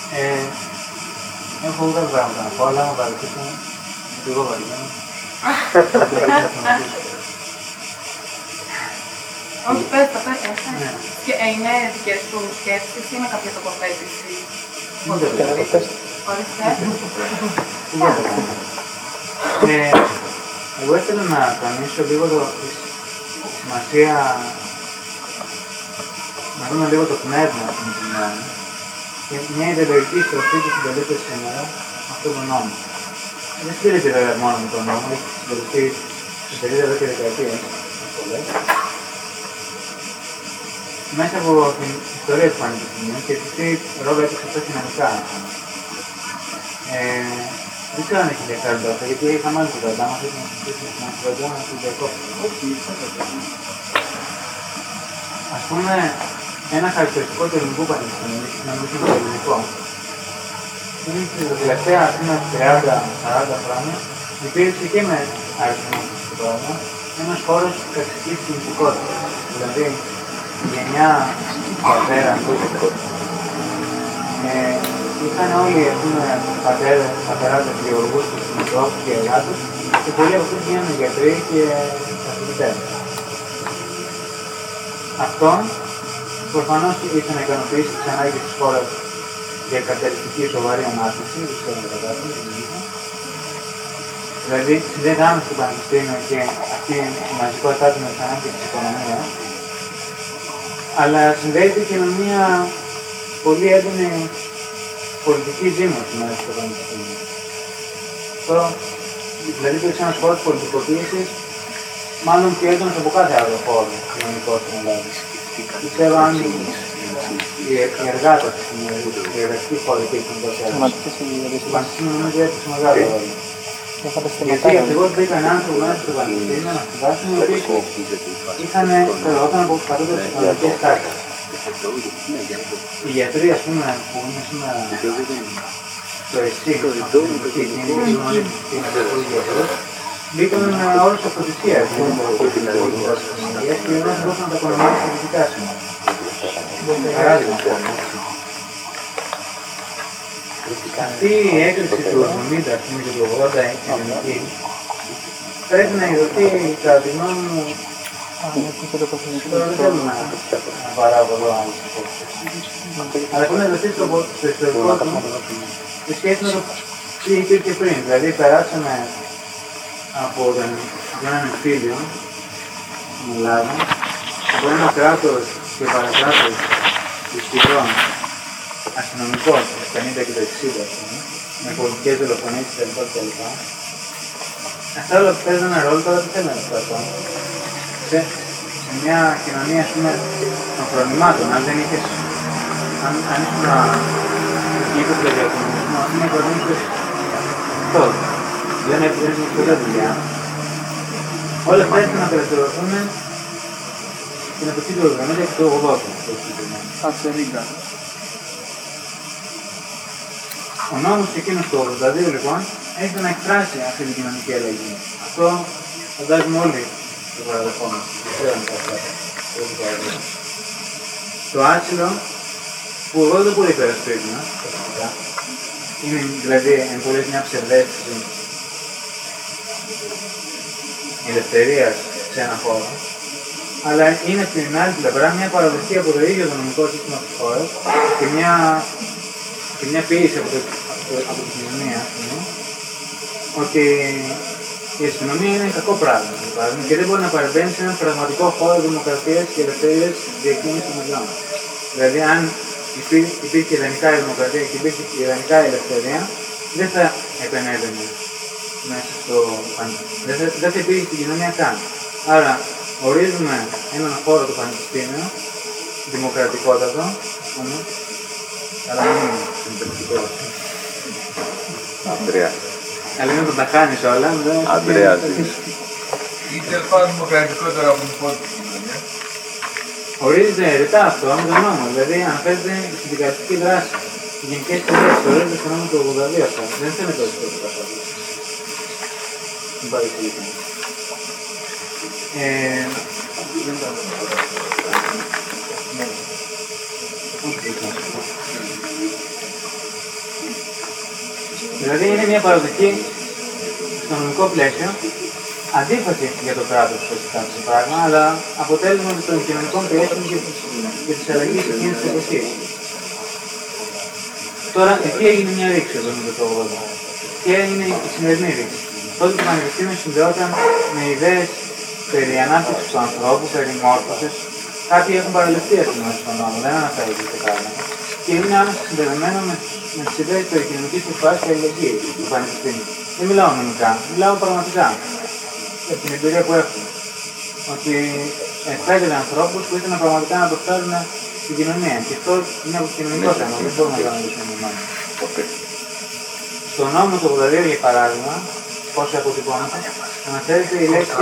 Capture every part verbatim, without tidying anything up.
Ε, έχω ούτα πράγματα να πω, αλλά άμα παρατήσω, γιατί εγώ βαριέμαι. Όχι, πες το, πες το. Είναι δικές του σκέψεις ή είναι κάποια τοποθέτηση? Εγώ ήθελα να τονίσω λίγο το, τη σημασία, να δούμε λίγο το πνεύμα του μουσουλμάνου και μια ιδεολογική στροφή που συντελείται σήμερα με αυτόν τον νόμο. Δεν συντελείται βέβαια μόνο με τον νόμο, έχει συντεληθεί συντελείται εδώ και δεκαετίες, μέσα από την ιστορία του Πανεπιστημίου και τι ρόλο έπαιξε αυτό κοινωνικά. Ε, δεν ξέρω αν έχει ενδιαφέρον αυτό, γιατί είχαμε άλλη κουβέντα, άμα θέλει να συζητήσουμε στην κουβέντα, να την διακόψω. Ας πούμε, ένα χαρακτηριστικό του ελληνικού πανεπιστημίου, να μιλήσουμε για το ελληνικό, είναι ότι τα τελευταία τριάντα σαράντα χρόνια υπήρξε και με αριθμό στο πράγμα ένας χώρος ταξικής κινητικότητας. Δηλαδή, η γενιά πατέρα ε, είχαν όλοι πατέρες, πατεράδες, γεωργούς, συμμετρόφους και εργάτες και πολλοί από αυτούς γίνανε γιατροί και καθηγητές. Αυτό προφανώς ήθελε να ικανοποιήσει τις ανάγκες της χώρας για καπιταλιστική σοβαρή ανάπτυξη, δεν ξέρω να καταλάβει. Δηλαδή, συνδέεται στο πανεπιστήμιο και αυτή η μαζικότητά του με τις ανάγκες της οικονομίας, αλλά συνδέεται και με μια πολύ έντονη πολιτική ζήμωση μέσα στο πανεπιστήμιο. Αυτό, δηλαδή, υπήρξε ένας χώρος πολιτικοποίησης, μάλλον πιο έντονος από κάθε άλλο χώρο κοινωνικό στην Ελλάδα. Δεν ξέρω αν οι εργάτες, οι εργατικοί χώροι υπήρξαν τόσο έντονος. Το πανεπιστήμιο νομίζω έπαιξε μεγάλο ρόλο. Γιατί ακριβώς μπήκαν άνθρωποι μέσα στο πανεπιστήμιο να σπουδάσουν οι οποίοι είχαν προερχόταν από κατώτερες οικονομικές τάξεις. Οι γιατροί, ας πούμε, που είναι σήμερα στο ΕΣΥ, αυτή την κοινωνική γιατρούς, μπήκαν με όρους αυτοθυσίας και δεν μπορούσαν να τα οικονομήσουν πολιτικά σήμερα. Παράδειγμα. Αυτή η έκρηξη του εβδομήντα και του ογδόντα κοινωνική πρέπει να ειδωθεί κατά τη γνώμη μου. Τώρα δεν θέλουμε να παράγω εδώ άλλες υπόψεις. Αλλά πρέπει να ειδωθεί στο ιστορικό του σε σχέση με το τι υπήρχε πριν. Δηλαδή περάσαμε από έναν εμφύλιο στην Ελλάδα, από ένα κράτος και παρακράτος ισχυρών αστυνομικός το πενήντα και το εξήντα, με πολιτικές δολοφονίες κτλ. Αυτά όλα που παίζουν ένα ρόλο τώρα δεν θέλω να το σε, σε μια κοινωνία, ας πούμε, των φρονημάτων, αν δεν είχες, αν, αν ήσουν εκεί που το διακομισμό, ας πούμε, προτείνεις αυτό. Δεν έχεις ποτέ δουλειά. Όλα αυτά ήθελαν να απελευθερωθούν στην εποχή του εβδομήντα και του ογδόντα. Ατσερίγκα. Ο νόμος εκείνος του ογδόντα δύο, λοιπόν, έχει να εκφράσει αυτή την κοινωνική αλλαγή. Αυτό φαντάζομαι όλοι το παραδεχόμαστε. Το άσυλο, που εγώ δεν πολύ υπερασπίζουμε, είναι δηλαδή εν πολλές μια ψευδαίσθηση ελευθερίας σε ένα χώρο, αλλά είναι από την άλλη πλευρά μια παραδοχή από το ίδιο το νομικό σύστημα της χώρας και μια, και μια ποίηση από, το, από την κοινωνία, ότι η αστυνομία είναι κακό πράγμα και δεν μπορεί να παρεμβαίνει σε έναν πραγματικό χώρο δημοκρατίας και ελευθερίας διακίνησης των μελών. Δηλαδή, αν υπήρχε ιδανικά η δημοκρατία και υπήρχε ιδανικά η ελευθερία, δεν θα επενέβαινε μέσα στο πανεπιστήμιο. Δεν θα, δεν θα υπήρχε στην κοινωνία καν. Άρα, ορίζουμε έναν χώρο του πανεπιστήμιου, δημοκρατικότατο, ας πούμε, αλλά δεν είναι δημοκρατικότατο. Ανδρέα. Αλλά είναι να τα χάνεις όλα. Ανδρέα. Ή τέλος πάντων δημοκρατικότερο από την πόλη της κοινωνίας. Ορίζεται ρητά αυτό με τον νόμο, δηλαδή αναφέρεται στην δικαστική δράση. Οι γενικές ιδέες ορίζονται στο νόμο του ογδόντα δύο αυτό. Δεν θέλει το ιστορικό καθόλου. Μην παρεξηγείτε. Δηλαδή είναι μια παροδική στο νομικό πλαίσιο, αντίφαση για το κράτος φυσικά σε πράγμα, αλλά αποτέλεσμα των κοινωνικών πιέσεων και της αλλαγής εκείνης της εποχής. Τώρα, εκεί έγινε μια ρήξη εδώ με το ογδόντα. Και είναι η σημερινή ρήξη. Τότε το Πανεπιστήμιο συνδεόταν με ιδέες περί ανάπτυξης του ανθρώπου, περί μόρφωσης. Κάποιοι έχουν παραλευθεί αυτήν στον νόμο, δεν αναφέρονται σε κάτι. Και είναι άμεσα συνδεδεμένο με, με τις ιδέες περί κοινωνικής προσπάθειας και αλληλεγγύης του Πανεπιστήμιου. Δεν μιλάω νομικά, μιλάω πραγματικά. Για την εμπειρία που έχω. Ότι εκπαίδευε ανθρώπους που ήθελαν πραγματικά να προσφέρουν την κοινωνία. Και αυτό είναι από το κοινωνικό θέμα, δεν μπορούμε να κάνουμε το μόνο. Στο νόμο του ογδόντα δύο, για παράδειγμα, πώς αποτυπώνεται, αναφέρεται η λέξη.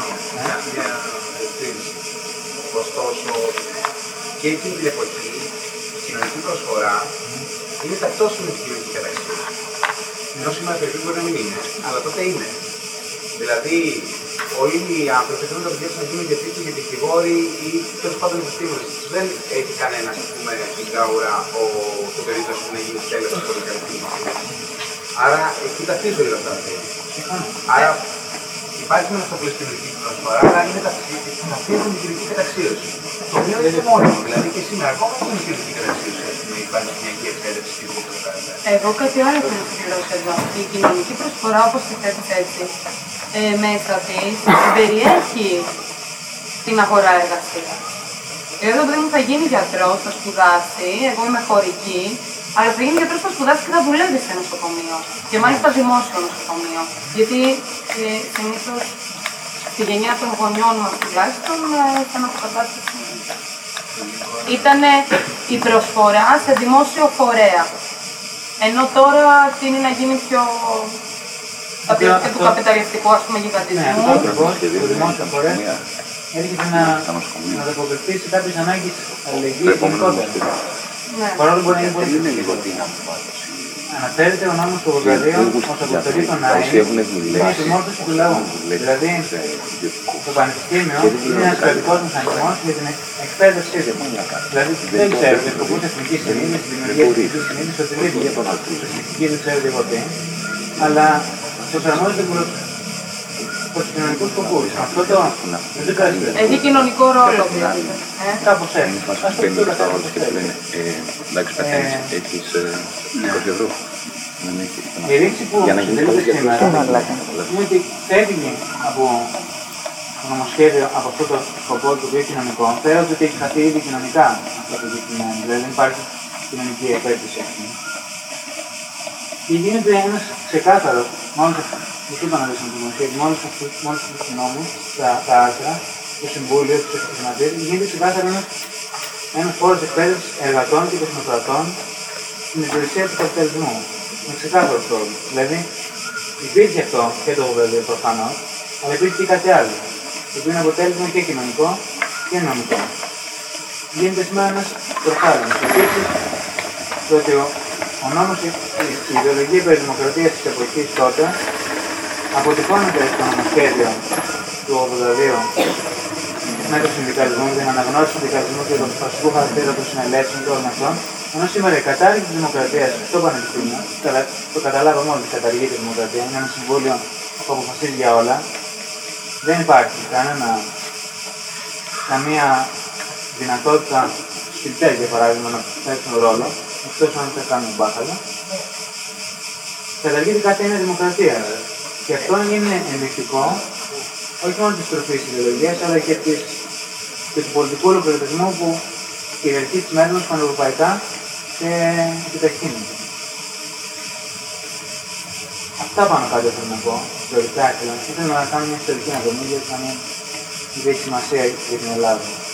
Ωστόσο, και εκείνη την εποχή, η κοινωνική προσφορά είναι ταυτόσιμη με την κοινωνική καταξίωση. Ενώ σήμερα το μπορεί να μην είναι, αλλά τότε είναι. Δηλαδή, όλοι οι άνθρωποι θέλουν να δουλέψουν να γίνουν διατρίτες και δικηγόροι ή τέλος πάντων επιστήμονες. Δεν έχει κανένα, ας πούμε, στην καούρα το περίπτωση που να γίνει τέλος από την καταξίωση. Άρα, εκεί ταυτίζονται όλα αυτά. Άρα, υπάρχει ένα στο πλαίσιο κοινωνική προσφορά, αλλά είναι ταυτίζονται με την κοινωνική καταξίωση. Το οποίο είναι μόνιμο. Δηλαδή, και σήμερα ακόμα δεν είναι κοινωνική καταξίωση. Υπάρχει μια εκπαίδευση και το Εγώ κάτι άλλο θέλω να συμπληρώσω εδώ. Η κοινωνική προσφορά, όπως τη θέτεις έτσι, ε, μέσα της περιέχει την αγορά εργασίας. Δηλαδή, το παιδί μου θα γίνει γιατρός, θα σπουδάσει, εγώ είμαι χωρική, αλλά θα γίνει γιατρός, θα σπουδάσει και θα δουλεύει σε νοσοκομείο. Και μάλιστα δημόσιο νοσοκομείο. Γιατί ε, συνήθως στη γενιά των γονιών μας τουλάχιστον θα αναποκατάσταση. Ήταν η προσφορά σε δημόσιο φορέα. Ενώ τώρα τείνει να γίνει πιο στα πλαίσια του καπιταλιστικού, ας πούμε, γιγαντισμού. Ναι, αυτό ακριβώς και το δημόσιο φορέα έρχεται να ανταποκριθεί σε κάποιες ανάγκες αλληλεγγύης γενικότερα. Παρόλο που μπορεί να είναι πολύ αναφέρεται ο νόμος του ογδόντα δύο ως αποτελεί τον ΑΕΗ για τη μόρφωση του λαού. Δηλαδή, το Πανεπιστήμιο είναι ένας κρατικός μηχανισμός για την εκπαίδευσή του. Δηλαδή, δεν ξέρω, για σκοπούς εθνικής συνείδησης, δημιουργίας εθνικής συνείδησης, οτιδήποτε. Ουσιαστική δεν ξέρω εγώ τι. Αλλά προσαρμόζεται προς τους κοινωνικούς σκοπούς. Αυτό το δεν το κρατήσει. Έχει κοινωνικό ρόλο, δηλαδή. Κάπως έτσι. Εντάξει, πεθαίνεις, έχεις είκοσι ευρώ. Η ρήξη που συντελείται σήμερα είναι ότι φεύγει από το νομοσχέδιο, από αυτό το σκοπό του οποίο κοινωνικό, φέρονται ότι έχει χαθεί ήδη κοινωνικά αυτό το κεκτημένο, δηλαδή δεν υπάρχει κοινωνική επέτηση. Και γίνεται ένας ξεκάθαρος, μόλις αυτό το αναλύσαμε το νομοσχέδιο, μόλις αυτούς τους νόμους, τα άρθρα, το Συμβούλιο, τους επιχειρηματίες, γίνεται ξεκάθαρο ένας ένας φόρος εκπαίδευσης εργατών και τεχνοκρατών στην υπηρεσία του καπιταλισμού. Με ξεκάθαρο τρόπο. Δηλαδή, υπήρχε αυτό και το ογδόντα δύο προφανώς, αλλά υπήρχε και κάτι άλλο. Το οποίο είναι αποτέλεσμα και κοινωνικό και νομικό. Γίνεται σήμερα ένας προφάλαινος. Επίσης, το ότι ο, ο νόμος, η, η ιδεολογία περί δημοκρατίας της εποχής τότε, αποτυπώνεται στο νομοσχέδιο του ογδόντα δύο με το συνδικαλισμό, την αναγνώριση του συνδικαλισμού και τον φασιστικό χαρακτήρα των συνελεύσεων και όλων αυτών, ενώ σήμερα η κατάργηση της δημοκρατίας στο Πανεπιστήμιο, το καταλάβαμε όλοι, καταργείται η δημοκρατία, είναι ένα συμβούλιο που αποφασίζει για όλα, δεν υπάρχει κανένα, καμία δυνατότητα σπιτές, για παράδειγμα, να παίξουν ρόλο, εκτός αν δεν κάνουν μπάχαλα. Καταργείται κάτι είναι δημοκρατία. Και αυτό είναι ενδεικτικό όχι μόνο της τροφής ιδεολογίας, αλλά και, της, και του πολιτικού ολοκληρωτισμού που κυριαρχεί τις μέρες μας πανευρωπαϊκά και επιταχύνεται. Αυτά πάνω κάτω θέλω να πω, θεωρητικά ήθελα. Ήθελα να κάνω μια ιστορική αναδρομή, γιατί θα μην έχει σημασία για την Ελλάδα.